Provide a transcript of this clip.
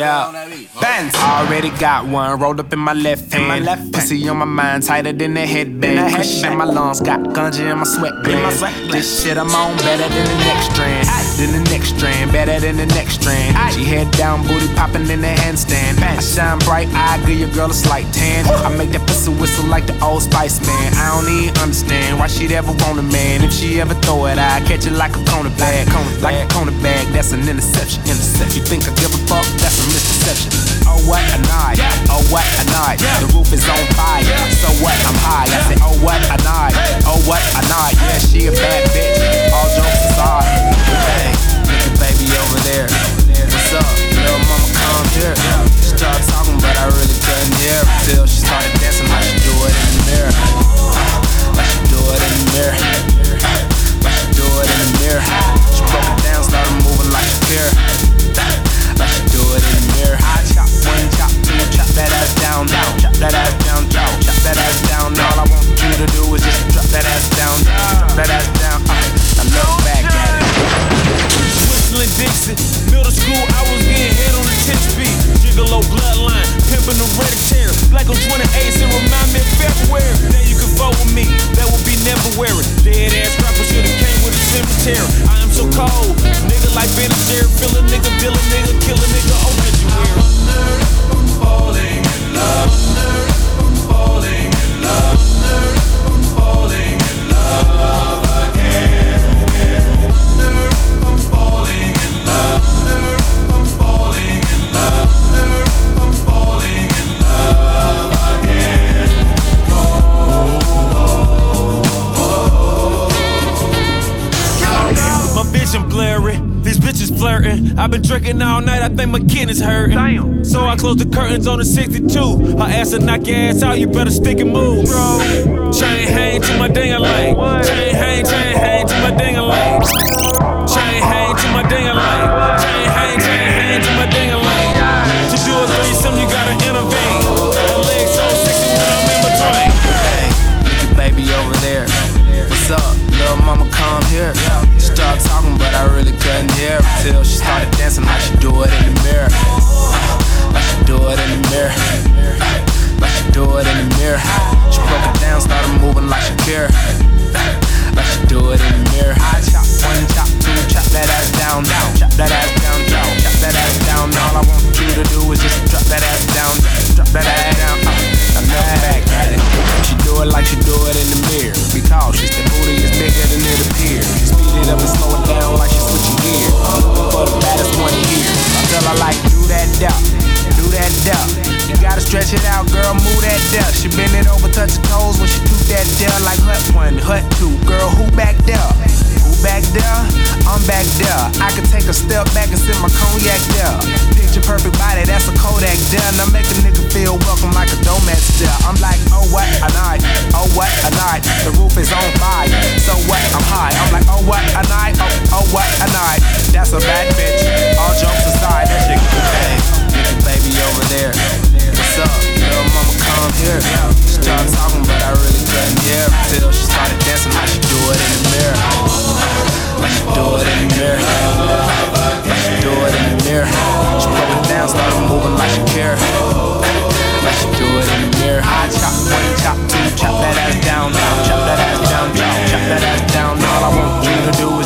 Yeah. Bands. Already got one rolled up in my left hand. Pussy on my mind, tighter than a headband. Cushion in my lungs, got ganja in my sweatband. This shit I'm on better than the next strand. Better than the next strand. She head down, booty popping in the handstand. I shine bright, I give your girl a slight tan. I make that pussy whistle like the Old Spice man. I don't even understand why she'd ever want a man. If she ever throw it, I catch it like a cornerback. Like a cornerback, that's an interception. You think I give a fuck? That's a misconception. Oh what a night, oh what a night. The roof is on fire, so what? I'm high. I say oh what a night, oh what a night. Yeah, she a bad bitch, all jokes aside. Hey, look at baby over there. What's up, little mama, come here. She started talking, but I really couldn't hear her till she started dancing like she do it in the mirror. Like she do it in the mirror. Like she do it in the mirror. She broke it down, started moving like she care. Like she do it in the mirror. I chop one, chop two, chop that ass down, down. Chop that ass down, down. Chop that ass down. All I want you to do is just drop that ass down, down. Drop that ass down. I look back at it. Whistling Dixon, middle school, I was getting head on the 10 speed. Gigolo bloodline, pimpin' the hereditary. Black on 28, it remind me of February. Then you can vote with me, that would be never wearing. Dead ass rapper should've came with a cemetery. I am so cold, nigga like Ben and Jerry. Fill a nigga, deal a nigga, kill a nigga, obituary. I'm falling in love. I'm falling in love. I'm falling in love again. I'm falling in love. I'm falling in love. I'm falling in love again. My vision blurry, these bitches flirting. I've been drinking all night, I think my kidneys hurting. Damn. So I closed the curtains on the 62. Her ass will knock your ass out, you better stick and move. Chain hang to my ding-a-ling. Chain hang to my ding-a-ling. Chain hang to my ding-a-ling. Chain hang to my ding-a-ling. To do a threesome, you gotta intervene. Her legs so sexy when I'm in between. Hey, look at baby over there. What's up, little mama, come here. She started talking, but I really couldn't hear her till she started dancing like she do it in the mirror. Like she do it in the mirror. Like she do it in the mirror. She broke it down, started moving like she care. Like she do it in the mirror. I chop one, chop two, chop that ass down, down. Chop that ass down, down. Chop that ass down. All I want you to do is just drop that ass down. Drop that ass down. I look back at it. She do it like she do it in the mirror. Be cautious, the booty is bigger than it appears. She speed it up and slow it down like she's switching gears. I'm looking for the baddest one here. I tell her like, do that duck, do that duck. You gotta stretch it out, girl, move that duck. She bend it over, touch her toes when she do that duck. Like hut one, hut two, girl, who back there? Who back there? I'm back there. I could take a step back and sip my cognac there. Picture perfect body, that's a Kodak there. Now make a nigga feel welcome like a Domex there. I'm like, oh what a night, oh what a night. The roof is on fire, so what? I'm high. I'm like, oh what a night, oh what a night. That's a bad bitch. All jokes aside, that shit. Hey, look at baby over there. What's up, little mama, come here. She started talking, but I really couldn't hear her till she started dancing like she do it in the mirror. Like she do it in the mirror. Like she do it in the mirror. She broke it down, started moving like she care. Like she do it in the mirror. I chop one, chop two, chop that ass down, down. Chop that ass down, down. Chop that ass down. All I want you to do